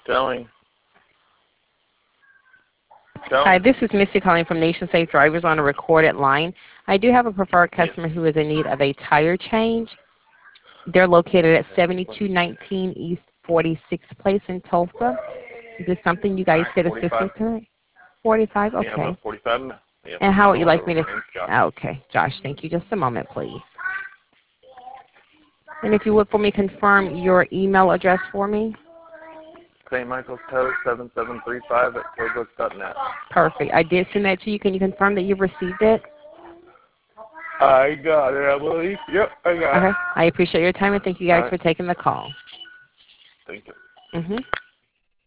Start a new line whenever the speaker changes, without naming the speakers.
Going.
Hi, this is Missy calling from Nation Safe Drivers on a recorded line. I do have a preferred customer who is in need of a tire change. They're located at 7219 East 46th Place in Tulsa. Is this something you guys could assist with tonight? 45?
Yeah,
Okay.
about 45 minutes. Yep.
And how would you like me to?
My name's Josh.
Okay, Josh, thank you. Just a moment, please. And if you would for me, confirm your email address for me.
St. Michael's Toast 7735 at toadbooks.net.
Perfect. I did send that to you. Can you confirm that you've received it?
I got it, I believe. Yep, I got it.
Okay. I appreciate your time and thank you guys
All right.
for taking the call.
Thank you.
Mm-hmm.